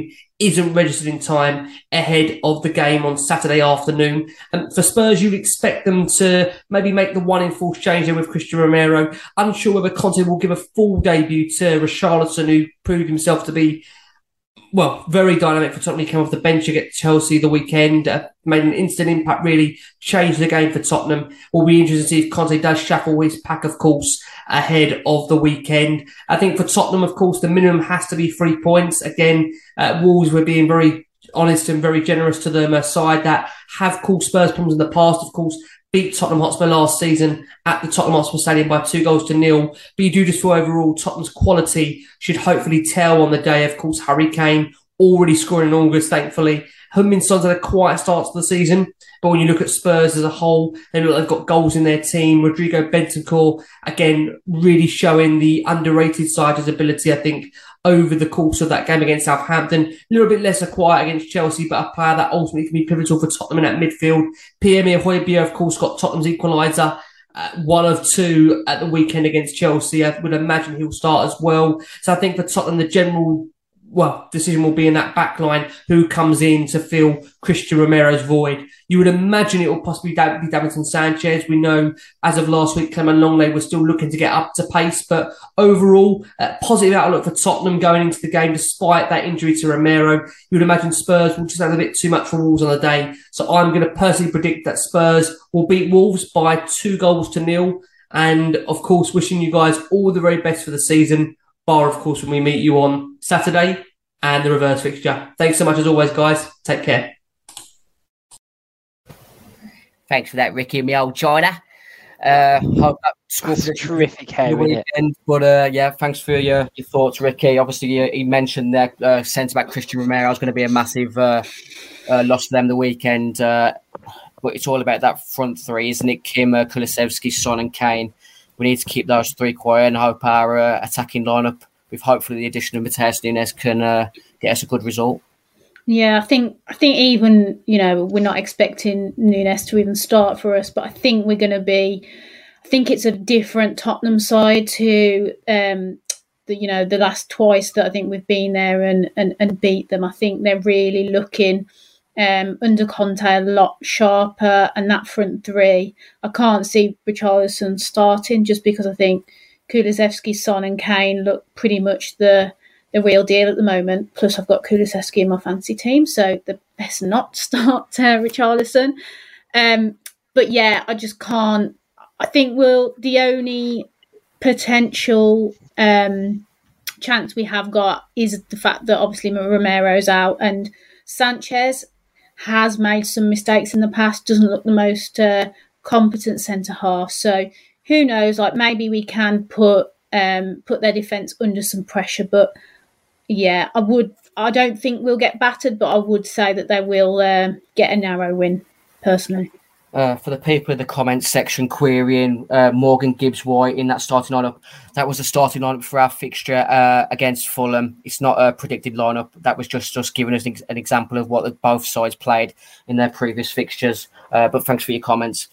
isn't registered in time ahead of the game on Saturday afternoon. And for Spurs, you'd expect them to maybe make the one enforced change there with Christian Romero. Unsure whether Conte will give a full debut to Richarlison, who proved himself to be, well, very dynamic for Tottenham. He came off the bench against Chelsea the weekend, uh, made an instant impact, really changed the game for Tottenham. We'll be interested to see if Conte does shuffle his pack, of course, ahead of the weekend. I think for Tottenham, of course, the minimum has to be three points. Again, uh, Wolves were being very honest and very generous to them, a side that have caused Spurs problems in the past, of course, beat Tottenham Hotspur last season at the Tottenham Hotspur Stadium by two goals to nil. But you do just feel overall Tottenham's quality should hopefully tell on the day. Of course, Harry Kane already scoring in August, thankfully. Heung-min Son's had a quiet start to the season, but when you look at Spurs as a whole, they look like they've got goals in their team. Rodrigo Bentancur, again, really showing the underrated side of his ability, I think, over the course of that game against Southampton. A little bit less quiet against Chelsea, but a player that ultimately can be pivotal for Tottenham in that midfield. Pierre-Emile Højbjerg, of course, got Tottenham's equaliser. Uh, one of two at the weekend against Chelsea. I would imagine he'll start as well. So I think for Tottenham, the general well, decision will be in that back line who comes in to fill Christian Romero's void. You would imagine it will possibly be Davinson Sanchez. We know as of last week, Clement Longley was still looking to get up to pace, but overall, uh, positive outlook for Tottenham going into the game despite that injury to Romero. You would imagine Spurs will just have a bit too much for Wolves on the day. So I'm going to personally predict that Spurs will beat Wolves by two goals to nil. And of course, wishing you guys all the very best for the season. Bar, of course, when we meet you on Saturday and the reverse fixture. Thanks so much as always, guys. Take care. Thanks for that, Ricky, my old China. Uh, hope that That's a terrific hair, isn't it? But uh, yeah, thanks for your, your thoughts, Ricky. Obviously, uh, he mentioned that uh, centre back Christian Romero is going to be a massive uh, uh, loss for them the weekend. Uh, but it's all about that front three, isn't it? Kim, uh, Kulusevski, Son, and Kane. We need to keep those three quiet and hope our uh, attacking lineup, with hopefully the addition of Matheus Nunes, can uh, get us a good result. Yeah, I think I think even, you know, we're not expecting Nunes to even start for us, but I think we're going to be. I think it's a different Tottenham side to um, the you know the last twice that I think we've been there and and, and beat them. I think they're really looking. Um, under Conte a lot sharper, and that front three, I can't see Richarlison starting just because I think Kulusevski, Son and Kane look pretty much the the real deal at the moment. Plus I've got Kulusevski in my fancy team, so the best not start uh, Richarlison. Um, but yeah, I just can't. I think we'll the only potential um, chance we have got is the fact that obviously Romero's out and Sanchez has made some mistakes in the past, doesn't look the most uh, competent centre half. So who knows, like maybe we can put um, put their defence under some pressure. But yeah, I would. I don't think we'll get battered, but I would say that they will uh, get a narrow win, personally. Uh, for the people in the comments section querying uh, Morgan Gibbs-White in that starting lineup, that was the starting lineup for our fixture uh, against Fulham. It's not a predicted lineup. That was just us giving us an, an example of what the, both sides played in their previous fixtures. Uh, but thanks for your comments.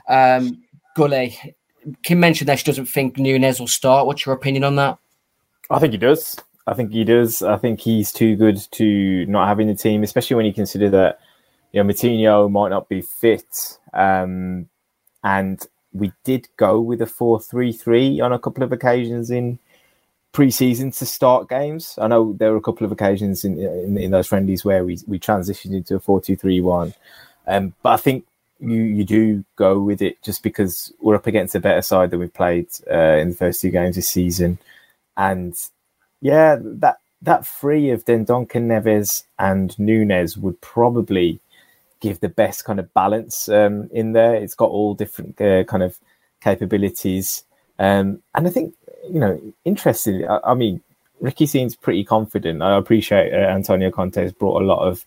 Um, Gully, Kim mentioned that she doesn't think Nunes will start. What's your opinion on that? I think he does. I think he does. I think he's too good to not have in the team, especially when you consider that, you know, Moutinho might not be fit. Um, and we did go with a four three three on a couple of occasions in pre-season to start games. I know there were a couple of occasions in in, in those friendlies where we, we transitioned into a four two three one. Um, but I think you, you do go with it just because we're up against a better side than we've played uh, in the first two games this season. And yeah, that, that three of Dendoncker, Neves and Nunes would probably give the best kind of balance um, in there. It's got all different uh, kind of capabilities. Um, and I think, you know, interestingly, I, I mean, Ricky seems pretty confident. I appreciate uh, Antonio Conte has brought a lot of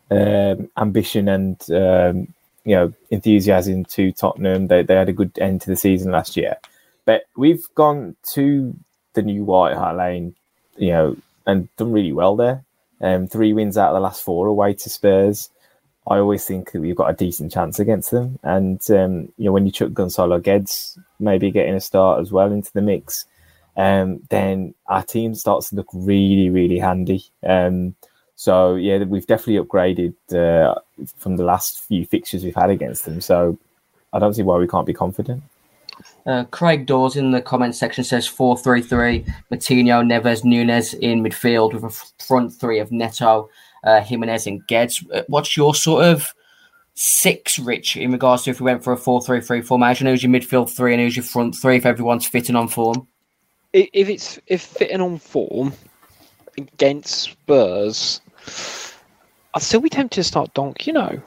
um, ambition and, um, you know, enthusiasm to Tottenham. They, they had a good end to the season last year. But we've gone to the new White Hart Lane, you know, and done really well there. Um, three wins out of the last four away to Spurs. I always think that we've got a decent chance against them. And, um, you know, when you chuck Gonzalo Guedes maybe getting a start as well into the mix, um, then our team starts to look really, really handy. Um, So yeah, we've definitely upgraded uh, from the last few fixtures we've had against them. So I don't see why we can't be confident. Uh, Craig Dawes in the comment section says four three three, Moutinho, Neves, Nunes in midfield with a front three of Neto, uh, Jimenez and Guedes. What's your sort of six, Rich, in regards to if we went for a four three three formation? Who's your midfield three and who's your front three if everyone's fitting on form? If it's if fitting on form against Spurs, I'd still be tempted to start Donk, you know.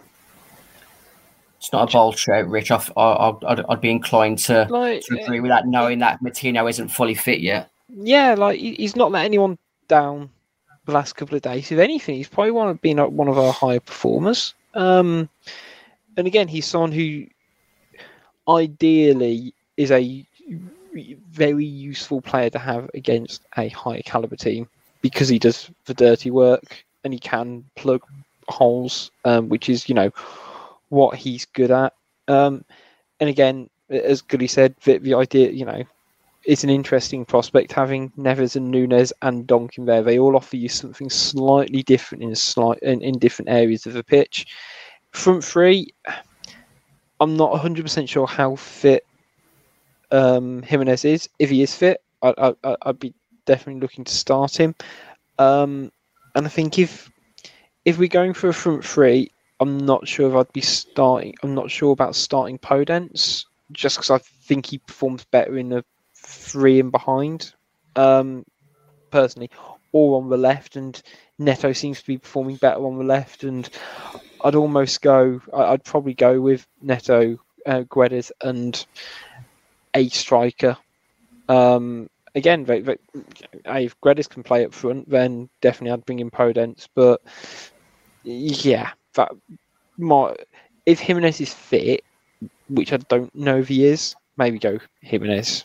It's not a bold shout, Rich. I, I, I'd, I'd be inclined to, like, to agree with that, knowing that Moutinho isn't fully fit yet. Yeah, like he's not let anyone down the last couple of days. If anything, he's probably one of been one of our higher performers. Um, and again, he's someone who ideally is a very useful player to have against a higher caliber team because he does the dirty work and he can plug holes, um, which is, you know, what he's good at. Um, and again, as Goody said, the, the idea, you know, it's an interesting prospect having Neves and Nunes and Donk in there. They all offer you something slightly different in a slight in, in different areas of the pitch. Front three, I'm not one hundred percent sure how fit um, Jimenez is. If he is fit, I, I, I'd be definitely looking to start him. Um, and I think if if we're going for a front three, I'm not sure if I'd be starting. I'm not sure about starting Podence just because I think he performs better in the three and behind, um, personally, or on the left. And Neto seems to be performing better on the left. And I'd almost go. I'd probably go with Neto, uh, Guedes, and a striker. Um, again, they, they, if Guedes can play up front, then definitely I'd bring in Podence. But yeah. That might, if Jimenez is fit, which I don't know if he is, maybe go Jimenez.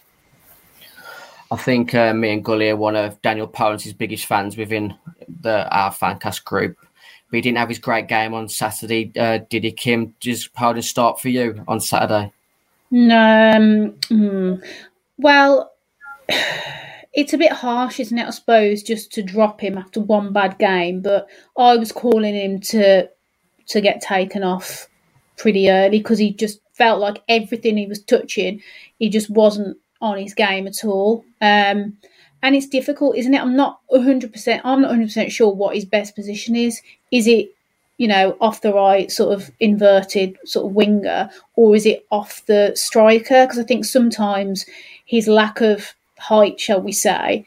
I think uh, me and Gully are one of Daniel Polance's biggest fans within the our fancast group. But he didn't have his great game on Saturday, uh, did he, Kim? Does Podence start for you on Saturday? No. Um, mm, well, it's a bit harsh, isn't it, I suppose, just to drop him after one bad game. But I was calling him to... to get taken off pretty early because he just felt like everything he was touching, he just wasn't on his game at all. Um, and it's difficult, isn't it? I'm not one hundred percent, I'm not one hundred percent sure what his best position is. Is it, you know, off the right, sort of inverted sort of winger, or is it off the striker? Because I think sometimes his lack of height, shall we say,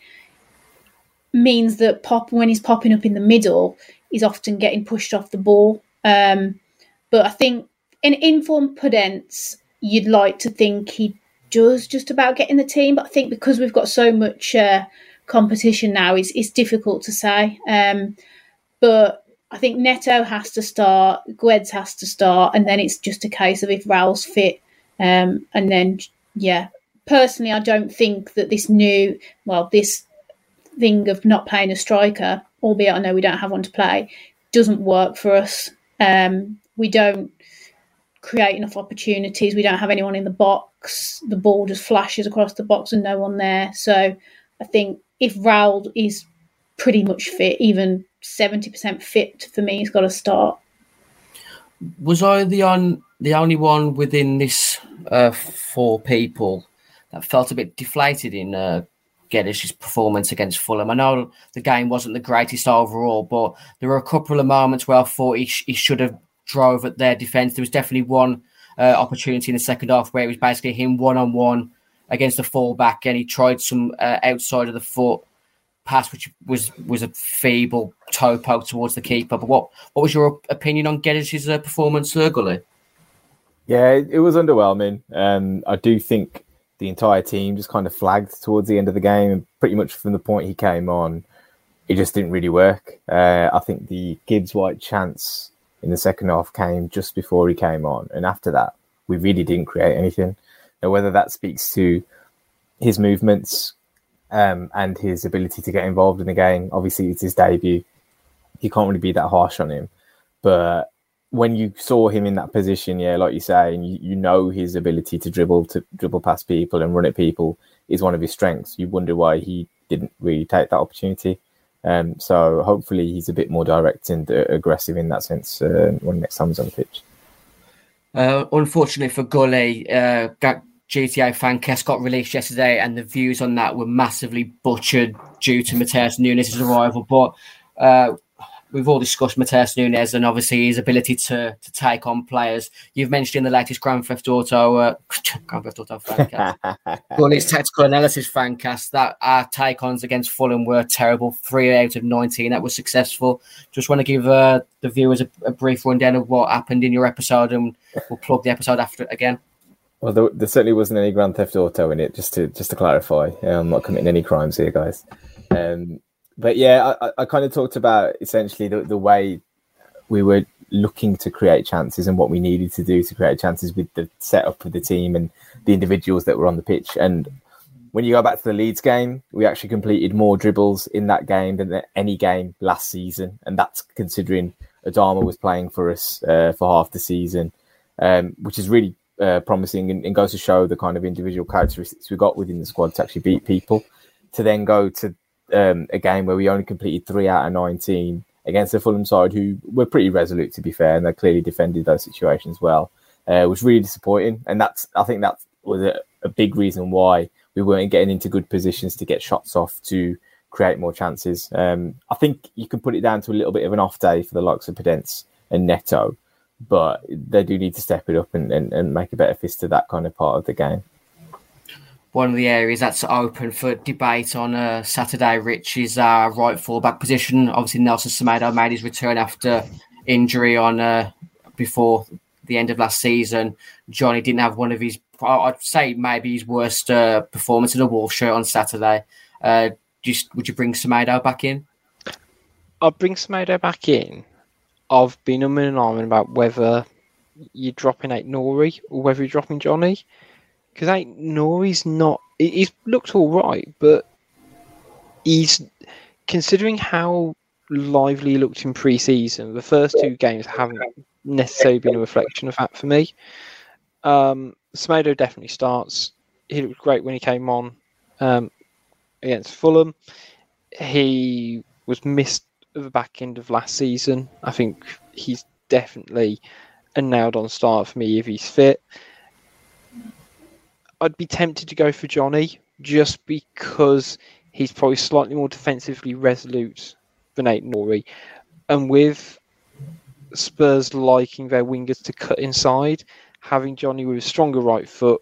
means that pop when he's popping up in the middle, he's often getting pushed off the ball. Um, but I think in informed Podence, you'd like to think he does just about get in the team. But I think because we've got so much uh, competition now, it's, it's difficult to say. Um, but I think Neto has to start, Guedes has to start, and then it's just a case of if Raul's fit. Um, and then, yeah, personally, I don't think that this new, well, this thing of not playing a striker, albeit I know we don't have one to play, doesn't work for us. Um, we don't create enough opportunities. We don't have anyone in the box. The ball just flashes across the box and no one there. So I think if Raul is pretty much fit, even seventy percent fit, for me, he's got to start. Was I the on the only one within this uh, four people that felt a bit deflated in uh, Guedes' performance against Fulham? I know the game wasn't the greatest overall, but there were a couple of moments where I thought he, sh- he should have drove at their defence. There was definitely one uh, opportunity in the second half where it was basically him one-on-one against the full-back, and he tried some uh, outside of the foot pass, which was was a feeble toe poke towards the keeper. But what, what was your opinion on Guedes' uh, performance, uh, Gully? Yeah, it, it was underwhelming. Um, I do think the entire team just kind of flagged towards the end of the game, and pretty much from the point he came on, it just didn't really work. Uh, I think the Gibbs-White chance in the second half came just before he came on, and after that, we really didn't create anything. Now, whether that speaks to his movements um, and his ability to get involved in the game, obviously it's his debut. You can't really be that harsh on him. But when you saw him in that position, yeah, like you say, and you, you know his ability to dribble, to dribble past people and run at people is one of his strengths. You wonder why he didn't really take that opportunity. Um, so hopefully he's a bit more direct and uh, aggressive in that sense uh, when next time he's on the pitch. Uh, unfortunately for Gully, uh, G T A Fancast got released yesterday, and the views on that were massively butchered due to Matheus Nunes' arrival. But uh, we've all discussed Matheus Nunes and obviously his ability to to take on players. You've mentioned in the latest Grand Theft Auto, uh, Grand Theft Auto Fancast, Gully's tactical analysis Fancast, that our take-ons against Fulham were terrible. Three out of nineteen that was successful. Just want to give uh, the viewers a, a brief rundown of what happened in your episode, and we'll plug the episode after it again. Well, there, there certainly wasn't any Grand Theft Auto in it. Just to just to clarify, I'm not committing any crimes here, guys. Um, But yeah, I, I kind of talked about essentially the, the way we were looking to create chances and what we needed to do to create chances with the setup of the team and the individuals that were on the pitch. And when you go back to the Leeds game, we actually completed more dribbles in that game than any game last season. And that's considering Adama was playing for us uh, for half the season, um, which is really uh, promising and, and goes to show the kind of individual characteristics we got within the squad to actually beat people. To then go to Um, a game where we only completed three out of nineteen against the Fulham side, who were pretty resolute, to be fair, and they clearly defended those situations well, uh, was really disappointing. And that's, I think that was a, a big reason why we weren't getting into good positions to get shots off to create more chances. Um, I think you can put it down to a little bit of an off day for the likes of Podence and Neto, but they do need to step it up and, and, and make a better fist of that kind of part of the game. One of the areas that's open for debate on uh, Saturday, Rich, is our right full-back position. Obviously, Nelson Semedo made his return after injury on uh, before the end of last season. Johnny didn't have one of his, I'd say maybe his worst uh, performance in a Wolves shirt on Saturday. Uh, just would you bring Semedo back in? I'll bring Semedo back in. I've been umming and ahhing about whether you're dropping Aït-Nouri or whether you're dropping Johnny. Because Aït-Nouri's not... He's looked all right, but he's... Considering how lively he looked in pre-season, the first two games haven't necessarily been a reflection of that for me. Um, Semedo definitely starts. He looked great when he came on um, against Fulham. He was missed at the back end of last season. I think he's definitely a nailed-on start for me if he's fit. I'd be tempted to go for Johnny just because he's probably slightly more defensively resolute than Aït-Nouri. And with Spurs liking their wingers to cut inside, having Johnny with a stronger right foot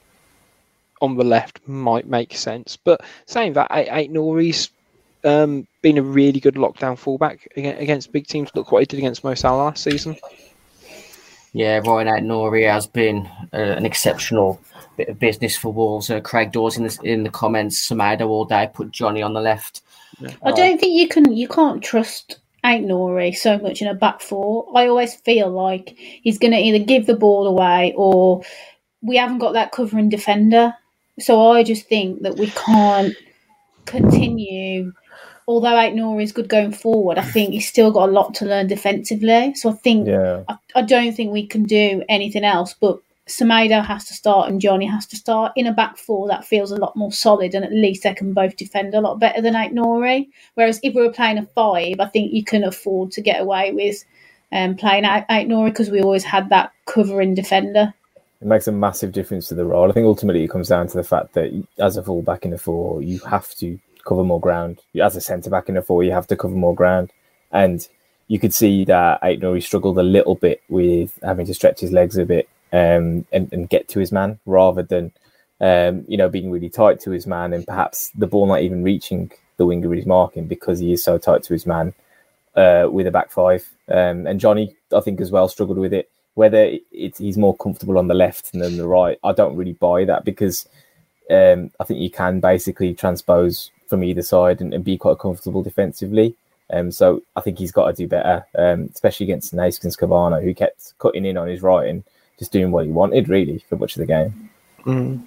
on the left might make sense. But saying that, Aït-Nouri's um, been a really good lockdown fullback against big teams. Look what he did against Mo Salah last season. Yeah, Ryan Aït-Nouri has been uh, an exceptional bit of business for Wolves. Uh, Craig Dawes in the in the comments, Semedo all day, put Johnny on the left. Yeah. I don't think you can you can't trust Aït-Nouri so much in a back four. I always feel like he's going to either give the ball away or we haven't got that covering defender. So I just think that we can't continue. Although Aït-Nouri is good going forward, I think he's still got a lot to learn defensively. So I think yeah. I, I don't think we can do anything else. But Semedo has to start and Johnny has to start in a back four that feels a lot more solid, and at least they can both defend a lot better than Aït-Nouri. Whereas if we were playing a five, I think you can afford to get away with um, playing Aït-Nouri because we always had that covering defender. It makes a massive difference to the role. I think ultimately it comes down to the fact that as a full-back in a four, you have to cover more ground. As a centre-back in a four, you have to cover more ground. And you could see that Aït-Nouri struggled a little bit with having to stretch his legs a bit um, and, and get to his man rather than, um, you know, being really tight to his man and perhaps the ball not even reaching the winger he's marking because he is so tight to his man uh, with a back five. Um, and Johnny, I think, as well, struggled with it. Whether it's, he's more comfortable on the left than the right, I don't really buy that because um, I think you can basically transpose from either side and, and be quite comfortable defensively. Um, so I think he's got to do better, um, especially against Naskins Cavano, who kept cutting in on his right and just doing what he wanted, really, for much of the game. Mm.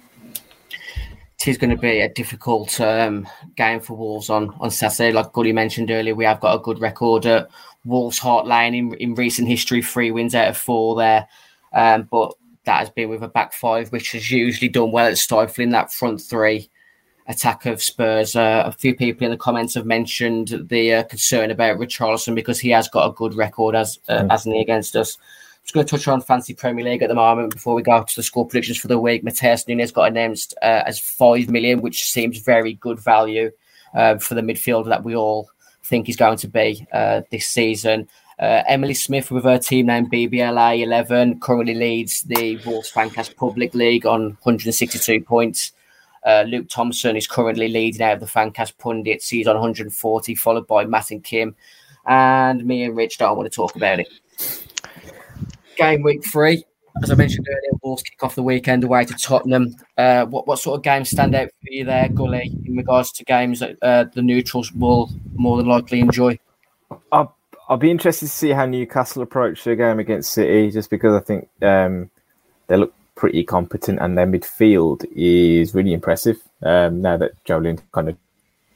It is going to be a difficult um, game for Wolves on, on Saturday. Like Gully mentioned earlier, we have got a good record at Wolves Hart Lane in, in recent history, three wins out of four there. Um, but that has been with a back five, which has usually done well at stifling that front three. attack of Spurs. Uh, a few people in the comments have mentioned the uh, concern about Richarlison because he has got a good record as uh, mm. hasn't he against us. I'm just going to touch on Fantasy Premier League at the moment before we go to the score predictions for the week. Matheus Nunes got announced uh, as five million, which seems very good value uh, for the midfielder that we all think he's going to be uh, this season. Uh, Emily Smith with her team name B B L A eleven currently leads the Wolves Fancast Public League on one hundred sixty-two points. Uh, Luke Thompson is currently leading out of the Fancast Pundits. He's on one hundred forty, followed by Matt and Kim. And me and Rich don't want to talk about it. Game week three. As I mentioned earlier, Wolves kick off the weekend away to Tottenham. Uh, what, what sort of games stand out for you there, Gully, in regards to games that uh, the neutrals will more than likely enjoy? I'll, I'll be interested to see how Newcastle approach their game against City, just because I think um, they look pretty competent and their midfield is really impressive. Um, now that Jolin kind of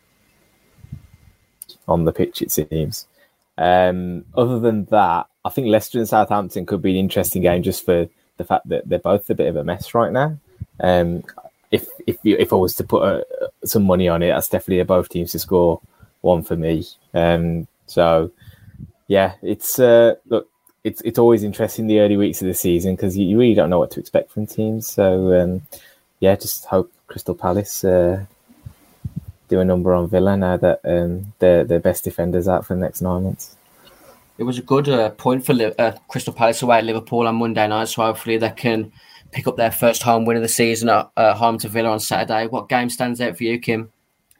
on the pitch, it seems. Um, other than that, I think Leicester and Southampton could be an interesting game just for the fact that they're both a bit of a mess right now. Um, if if you, if I was to put a, some money on it, that's definitely both teams to score one for me. Um, so yeah, it's uh, look, it's it's always interesting the early weeks of the season because you, you really don't know what to expect from teams. So um, yeah, just hope Crystal Palace uh, do a number on Villa now that um, their their best defenders out for the next nine months. It was a good uh, point for uh, Crystal Palace away at Liverpool on Monday night, so hopefully they can pick up their first home win of the season at uh, home to Villa on Saturday. What game stands out for you, Kim?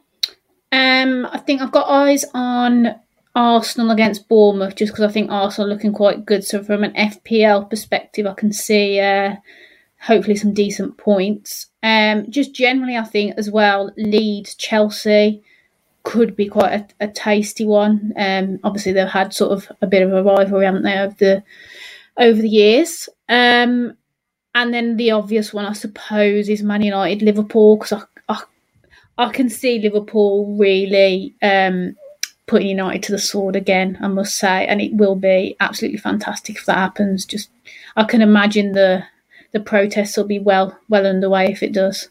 Um, I think I've got eyes on Arsenal against Bournemouth just because I think Arsenal are looking quite good. So from an F P L perspective, I can see uh, hopefully some decent points. Um, just generally, I think as well, Leeds, Chelsea could be quite a, a tasty one. Um, obviously, they've had sort of a bit of a rivalry, haven't they, over the over the years. Um, and then the obvious one, I suppose, is Man United, Liverpool, because I, I I can see Liverpool really um, putting United to the sword again, I must say, and it will be absolutely fantastic if that happens. Just I can imagine the the protests will be well well underway if it does.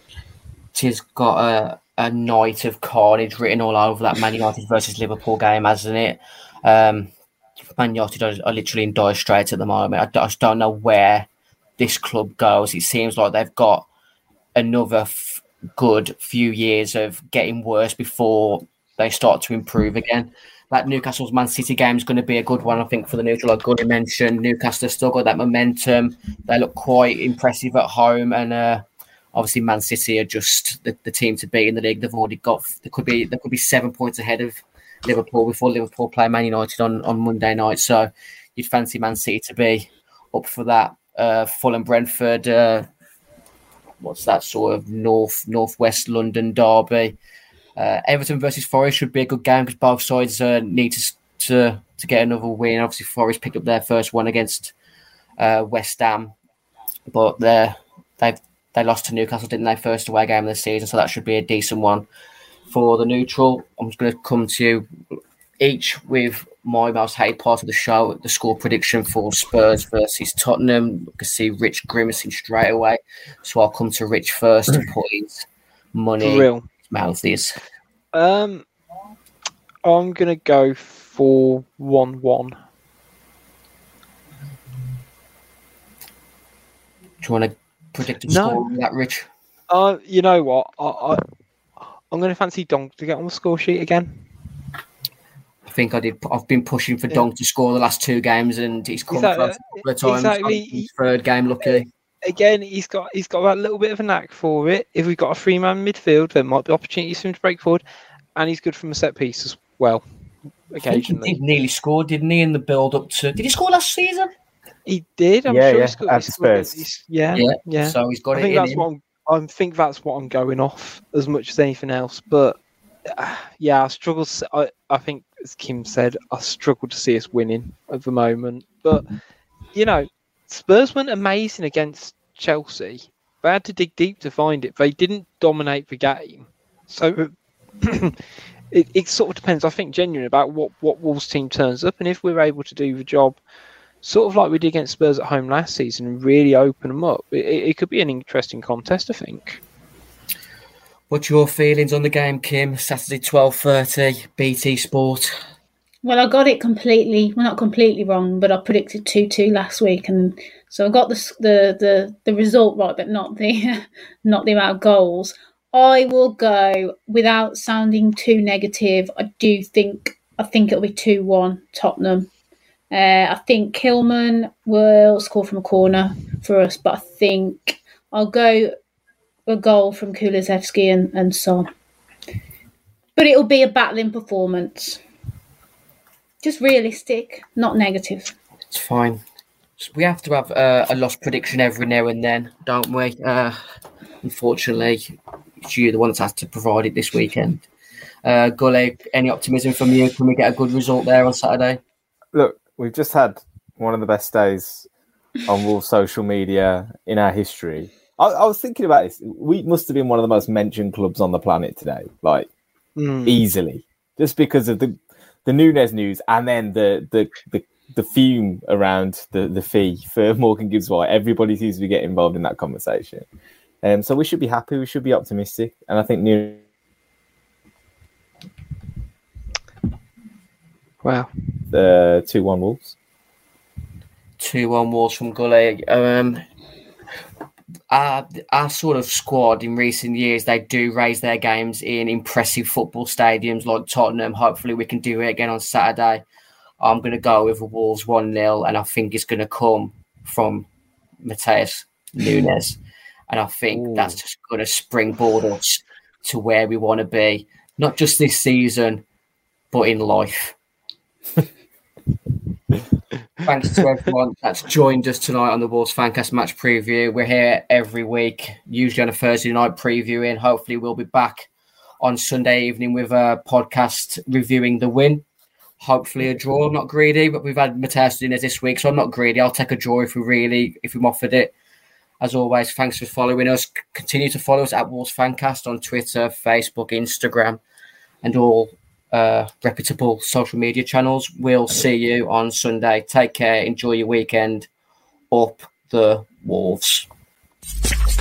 She's got a. a night of carnage written all over that Man United versus Liverpool game, hasn't it? Um, Man United are, are literally in dire straits at the moment. I, I just don't know where this club goes. It seems like they've got another f- good few years of getting worse before they start to improve again. That Newcastle's Man City game is going to be a good one, I think, for the neutral. Like Gunnar mentioned, Newcastle have still got that momentum. They look quite impressive at home, and uh, obviously, Man City are just the, the team to beat in the league. They've already got there could be there could be seven points ahead of Liverpool before Liverpool play Man United on, on Monday night. So you'd fancy Man City to be up for that. Uh, Fulham, Brentford, uh, what's that sort of north northwest London derby? Uh, Everton versus Forest should be a good game because both sides uh, need to, to to get another win. Obviously, Forest picked up their first one against uh, West Ham, but they're they've. They lost to Newcastle, didn't they? First away game of the season, so that should be a decent one for the neutral. I'm just going to come to you each with my most hated part of the show, the score prediction for Spurs versus Tottenham. You can see Rich grimacing straight away, so I'll come to Rich first to put his money for real mouth is. Um, I'm going to go for one one. Do you want to predicted no. score on that, Rich? Uh, you know what? I, I, I'm going to fancy Donk to get on the score sheet again. I think I did. I've been pushing for yeah. Donk to score the last two games, and he's come exactly. close a couple of times. Exactly. His third game, lucky. Again, he's got he's got that little bit of a knack for it. If we've got a three-man midfield, there might be opportunities for him to break forward, and he's good from a set piece as well. Occasionally, he nearly scored, didn't he? In the build-up to, did he score last season? He did. I'm yeah, sure yeah. he scored. At Spurs. He's, yeah, yeah, yeah. So he's got I it think in that's him. what I'm, I think that's what I'm going off as much as anything else. But uh, yeah, I struggle. To, I I think, as Kim said, I struggle to see us winning at the moment. But you know, Spurs went amazing against Chelsea. They had to dig deep to find it. They didn't dominate the game, so it, it sort of depends. I think genuinely about what what Wolves team turns up, and if we're able to do the job, sort of like we did against Spurs at home last season, and really open them up, it, it could be an interesting contest, I think. What's your feelings on the game, Kim? Saturday, twelve thirty, B T Sport. Well, I got it completely, well, not completely wrong, but I predicted two two last week. And so I got the the the, the result right, but not the not the amount of goals. I will go, without sounding too negative, I do think, I think it'll be two one Tottenham. Uh, I think Kilman will score from a corner for us, but I think I'll go a goal from Kulusevski and, and Son. But it'll be a battling performance. Just realistic, not negative. It's fine. We have to have uh, a lost prediction every now and then, don't we? Uh, unfortunately, it's you the one that has to provide it this weekend. Uh, Gully, any optimism from you? Can we get a good result there on Saturday? Look, we've just had one of the best days on Wolves social media in our history. I, I was thinking about this. We must have been one of the most mentioned clubs on the planet today, like mm. easily, just because of the the Núñez news and then the the the, the fume around the, the fee for Morgan Gibbs White. Everybody seems to be getting involved in that conversation. Um, so we should be happy. We should be optimistic. And I think New. Wow. The two one Wolves. two one Wolves from Gully. Um, our, our sort of squad in recent years, they do raise their games in impressive football stadiums like Tottenham. Hopefully we can do it again on Saturday. I'm going to go with the Wolves one nil, and I think it's going to come from Matheus Núñez. And I think Ooh. that's just going to springboard us to where we want to be, not just this season, but in life. Thanks to everyone that's joined us tonight on the Wolves Fancast match preview. We're here every week, usually on a Thursday night previewing. Hopefully we'll be back on Sunday evening with a podcast reviewing the win. Hopefully a draw. I'm not greedy, but we've had Matheus Núñez this week, so I'm not greedy. I'll take a draw if we really, if we've offered it. As always, thanks for following us. Continue to follow us at Wolves Fancast on Twitter, Facebook, Instagram, and all uh, reputable social media channels. We'll see you on Sunday. Take care. Enjoy your weekend. Up the Wolves.